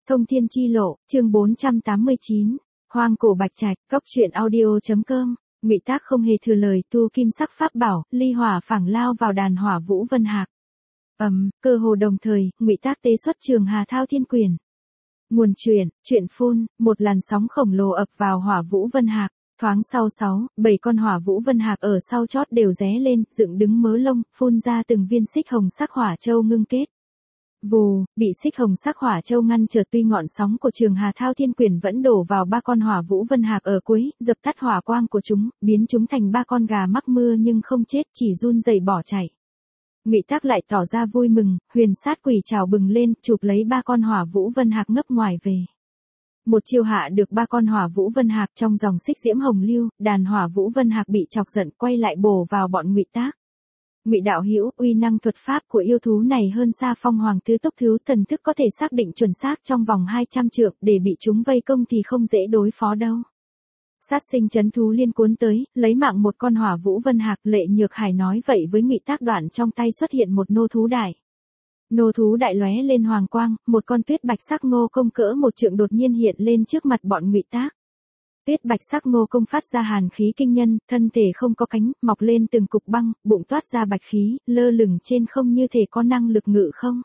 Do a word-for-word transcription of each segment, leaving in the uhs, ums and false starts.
Thông thiên chi lộ, chương bốn trăm tám mươi chín, hoang cổ bạch trạch, cốc truyện audio.com, Ngụy Tác không hề thừa lời tu kim sắc pháp bảo, ly hỏa phảng lao vào đàn hỏa Vũ Vân Hạc. Ầm, um, cơ hồ đồng thời, Ngụy Tác tế xuất Trường Hà Thao Thiên Quyền. Nguồn truyện, truyện phun, một làn sóng khổng lồ ập vào hỏa Vũ Vân Hạc. Thoáng sau sáu, bảy con hỏa Vũ Vân Hạc ở sau chót đều ré lên, dựng đứng mớ lông, phun ra từng viên xích hồng sắc hỏa châu ngưng kết. Vù, bị xích hồng sắc hỏa châu ngăn trở, tuy ngọn sóng của Trường Hà Thao Thiên Quyền vẫn đổ vào ba con hỏa Vũ Vân Hạc ở cuối, dập tắt hỏa quang của chúng, biến chúng thành ba con gà mắc mưa nhưng không chết, chỉ run rẩy bỏ chạy. Ngụy Tác lại tỏ ra vui mừng, huyền sát quỷ trảo bừng lên, chụp lấy ba con hỏa Vũ Vân Hạc ngấp ngoài về. Một chiêu hạ được ba con hỏa Vũ Vân Hạc trong dòng xích diễm hồng lưu, đàn hỏa Vũ Vân Hạc bị chọc giận quay lại bổ vào bọn Ngụy Tác. Ngụy đạo hữu, uy năng thuật pháp của yêu thú này hơn xa Phong Hoàng Tứ Tốc Thứ thần thức có thể xác định chuẩn xác trong vòng hai trăm trượng, để bị chúng vây công thì không dễ đối phó đâu. Sát sinh chấn thú liên cuốn tới, lấy mạng một con hỏa Vũ Vân Hạc. Lệ Nhược Hải nói vậy với Ngụy Tác, đoạn trong tay xuất hiện một nô thú đại. Nô thú đại lóe lên hoàng quang, một con tuyết bạch sắc ngô công cỡ một trượng đột nhiên hiện lên trước mặt bọn Ngụy Tác. Tuyết bạch sắc ngô công phát ra hàn khí kinh nhân, thân thể không có cánh, mọc lên từng cục băng, bụng toát ra bạch khí, lơ lửng trên không như thể có năng lực ngự không.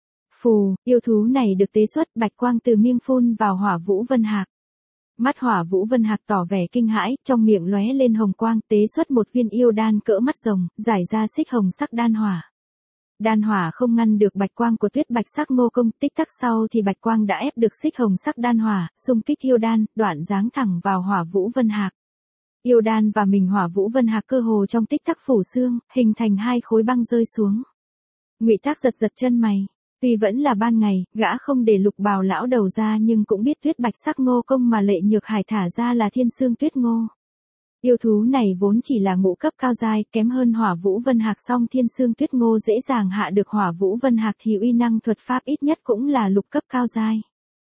Phù, yêu thú này được tế xuất, bạch quang từ miệng phun vào hỏa Vũ Vân Hạc. Mắt hỏa Vũ Vân Hạc tỏ vẻ kinh hãi, trong miệng lóe lên hồng quang, tế xuất một viên yêu đan cỡ mắt rồng, giải ra xích hồng sắc đan hỏa. Đan hỏa không ngăn được bạch quang của tuyết bạch sắc ngô công, tích tắc sau thì bạch quang đã ép được xích hồng sắc đan hỏa, xung kích yêu đan, đoạn giáng thẳng vào hỏa Vũ Vân Hạc. Yêu đan và mình hỏa Vũ Vân Hạc cơ hồ trong tích tắc phủ xương, hình thành hai khối băng rơi xuống. Ngụy Tác giật giật chân mày, tuy vẫn là ban ngày, gã không để Lục Bào lão đầu ra nhưng cũng biết tuyết bạch sắc ngô công mà Lệ Nhược Hải thả ra là Thiên Xương Tuyết Ngô. Yêu thú này vốn chỉ là ngũ cấp cao giai, kém hơn hỏa Vũ Vân Hạc, song Thiên Xương Tuyết Ngô dễ dàng hạ được hỏa Vũ Vân Hạc thì uy năng thuật pháp ít nhất cũng là lục cấp cao giai.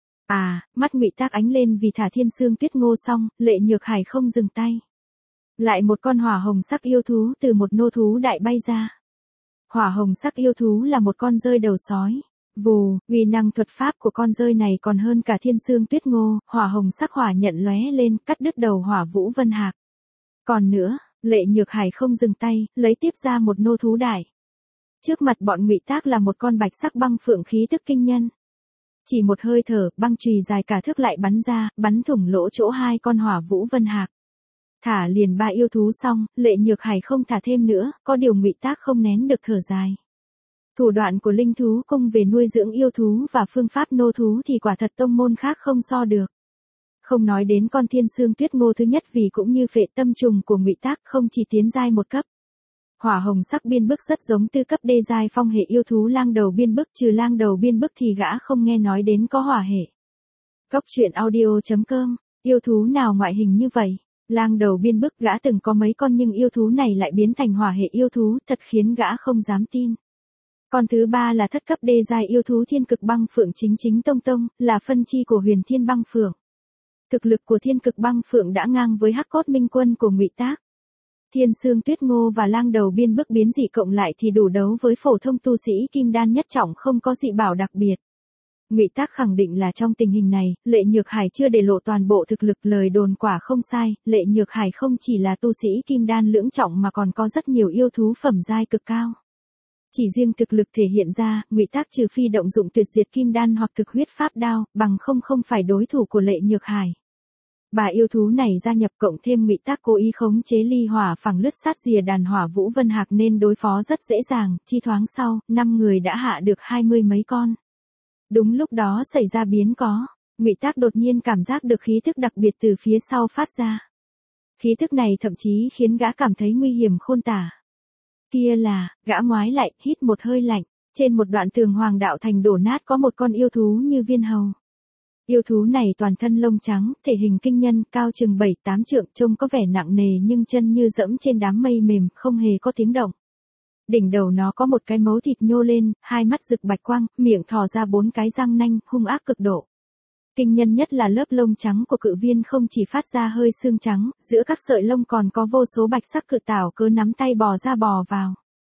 À, mắt Ngụy Tác ánh lên vì thả Thiên Xương Tuyết Ngô xong, Lệ Nhược Hải không dừng tay. Lại một con hỏa hồng sắc yêu thú từ một nô thú đại bay ra. Hỏa hồng sắc yêu thú là một con rơi đầu sói. Vù, uy năng thuật pháp của con rơi này còn hơn cả Thiên Xương Tuyết Ngô, hỏa hồng sắc hỏa nhận lóe lên, cắt đứt đầu hỏa Vũ Vân Hạc. Còn nữa, Lệ Nhược Hải không dừng tay, lấy tiếp ra một nô thú đại. Trước mặt bọn Ngụy Tác là một con bạch sắc băng phượng khí tức kinh nhân. Chỉ một hơi thở, băng chùy dài cả thước lại bắn ra, bắn thủng lỗ chỗ hai con hỏa Vũ Vân Hạc. Thả liền ba yêu thú xong, Lệ Nhược Hải không thả thêm nữa, có điều Ngụy Tác không nén được thở dài. Thủ đoạn của linh thú cung về nuôi dưỡng yêu thú và phương pháp nô thú thì quả thật tông môn khác không so được. Không nói đến con Thiên Xương Tuyết Ngô thứ nhất vì cũng như phệ tâm trùng của Ngụy Tác không chỉ tiến giai một cấp. Hỏa hồng sắc biên bức rất giống tư cấp đê giai phong hệ yêu thú lang đầu biên bức, trừ lang đầu biên bức thì gã không nghe nói đến có hỏa hệ. Cốc truyện audio.com, yêu thú nào ngoại hình như vậy? Lang đầu biên bức gã từng có mấy con nhưng yêu thú này lại biến thành hỏa hệ yêu thú, thật khiến gã không dám tin. Con thứ ba là thất cấp đê giai yêu thú Thiên Cực Băng Phượng chính chính tông tông, là phân chi của Huyền Thiên Băng Phượng. Thực lực của Thiên Cực Băng Phượng đã ngang với Hắc Cốt Minh Quân của Ngụy Tác. Thiên Xương Tuyết Ngô và lang đầu biên bức biến dị cộng lại thì đủ đấu với phổ thông tu sĩ kim đan nhất trọng, không có dị bảo đặc biệt. Ngụy Tác khẳng định là trong tình hình này, Lệ Nhược Hải chưa để lộ toàn bộ thực lực, lời đồn quả không sai, Lệ Nhược Hải không chỉ là tu sĩ kim đan lưỡng trọng mà còn có rất nhiều yêu thú phẩm giai cực cao. Chỉ riêng thực lực thể hiện ra, Ngụy Tác trừ phi động dụng tuyệt diệt kim đan hoặc thực huyết pháp đao, bằng không không phải đối thủ của Lệ Nhược Hải. Bà yêu thú này gia nhập cộng thêm Ngụy Tác cố ý khống chế ly hỏa phảng lướt sát rìa đàn hỏa Vũ Vân Hạc nên đối phó rất dễ dàng, chi thoáng sau, năm người đã hạ được hai mươi mấy con. Đúng lúc đó xảy ra biến có, Ngụy Tác đột nhiên cảm giác được khí thức đặc biệt từ phía sau phát ra. Khí thức này thậm chí khiến gã cảm thấy nguy hiểm khôn tả. Kia là, gã ngoái lại, hít một hơi lạnh, trên một đoạn tường Hoàng Đạo Thành đổ nát có một con yêu thú như viên hầu. Yêu thú này toàn thân lông trắng, thể hình kinh nhân, cao chừng bảy tám trượng, trông có vẻ nặng nề nhưng chân như dẫm trên đám mây mềm, không hề có tiếng động. Đỉnh đầu nó có một cái mấu thịt nhô lên, hai mắt rực bạch quang, miệng thò ra bốn cái răng nanh, hung ác cực độ. Kinh nhân nhất là lớp lông trắng của cự viên không chỉ phát ra hơi xương trắng, giữa các sợi lông còn có vô số bạch sắc cự tảo cứ nắm tay bò ra bò vào.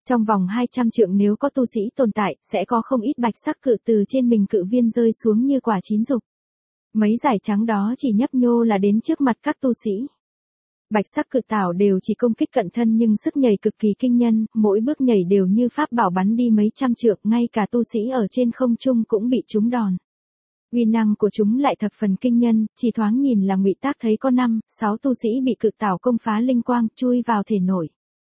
Trong vòng hai trăm trượng nếu có tu sĩ tồn tại, sẽ có không ít bạch sắc cự từ trên mình cự viên rơi xuống như quả chín rục. Mấy dải trắng đó chỉ nhấp nhô là đến trước mặt các tu sĩ. Bạch sắc cự tảo đều chỉ công kích cận thân nhưng sức nhảy cực kỳ kinh nhân, mỗi bước nhảy đều như pháp bảo bắn đi mấy trăm trượng, ngay cả tu sĩ ở trên không trung cũng bị trúng đòn. Uy năng của chúng lại thập phần kinh nhân, chỉ thoáng nhìn là Ngụy Tác thấy có năm, sáu tu sĩ bị cự tảo công phá linh quang, chui vào thể nội.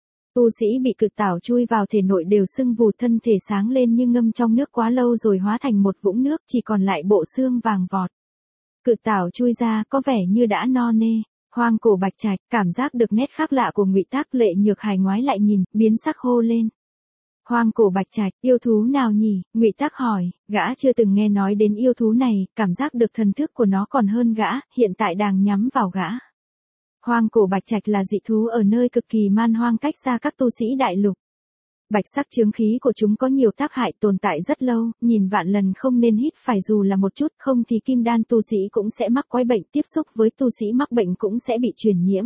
Tu sĩ bị cự tảo chui vào thể nội đều sưng vù, thân thể sáng lên như ngâm trong nước quá lâu rồi hóa thành một vũng nước, chỉ còn lại bộ xương vàng vọt. Cự tảo chui ra có vẻ như đã no nê. Hoang cổ bạch trạch, cảm giác được nét khác lạ của Ngụy Tác, Lệ Nhược Hải ngoái lại nhìn, biến sắc hô lên. Hoang cổ bạch trạch, yêu thú nào nhỉ? Ngụy Tác hỏi, gã chưa từng nghe nói đến yêu thú này, cảm giác được thần thức của nó còn hơn gã, hiện tại đang nhắm vào gã. Hoang cổ bạch trạch là dị thú ở nơi cực kỳ man hoang cách xa các tu sĩ đại lục. Bạch sắc chướng khí của chúng có nhiều tác hại, tồn tại rất lâu, nhìn vạn lần không nên hít phải dù là một chút, không thì kim đan tu sĩ cũng sẽ mắc quái bệnh, tiếp xúc với tu sĩ mắc bệnh cũng sẽ bị truyền nhiễm.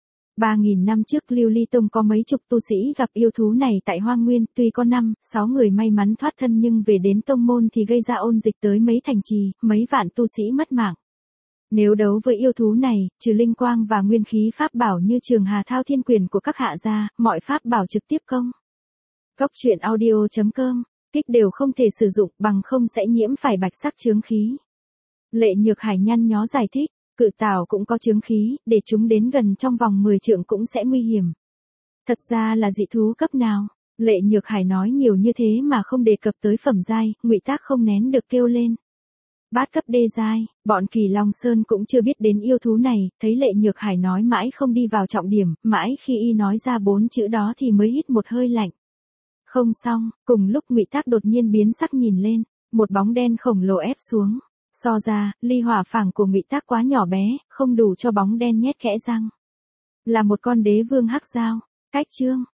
Ba nghìn năm trước Lưu Ly Tông có mấy chục tu sĩ gặp yêu thú này tại Hoang Nguyên, tuy có năm, sáu người may mắn thoát thân nhưng về đến tông môn thì gây ra ôn dịch tới mấy thành trì, mấy vạn tu sĩ mất mạng. Nếu đấu với yêu thú này, trừ linh quang và nguyên khí pháp bảo như Trường Hà Thao Thiên Quyền của các hạ gia, mọi pháp bảo trực tiếp công. Góc truyện audio chấm com, kích đều không thể sử dụng bằng không sẽ nhiễm phải bạch sắc chướng khí. Lệ Nhược Hải nhăn nhó giải thích, cự tảo cũng có chướng khí, để chúng đến gần trong vòng mười trượng cũng sẽ nguy hiểm. Thật ra là dị thú cấp nào? Lệ Nhược Hải nói nhiều như thế mà không đề cập tới phẩm giai, Ngụy Tác không nén được kêu lên. Bát cấp đê giai, bọn Kỳ Long Sơn cũng chưa biết đến yêu thú này, thấy Lệ Nhược Hải nói mãi không đi vào trọng điểm, mãi khi y nói ra bốn chữ đó thì mới hít một hơi lạnh. Không xong, cùng lúc Ngụy Tác đột nhiên biến sắc nhìn lên, một bóng đen khổng lồ ép xuống. So ra, ly hỏa phảng của Ngụy Tác quá nhỏ bé, không đủ cho bóng đen nhét kẽ răng. Là một con đế vương hắc dao. Cách chương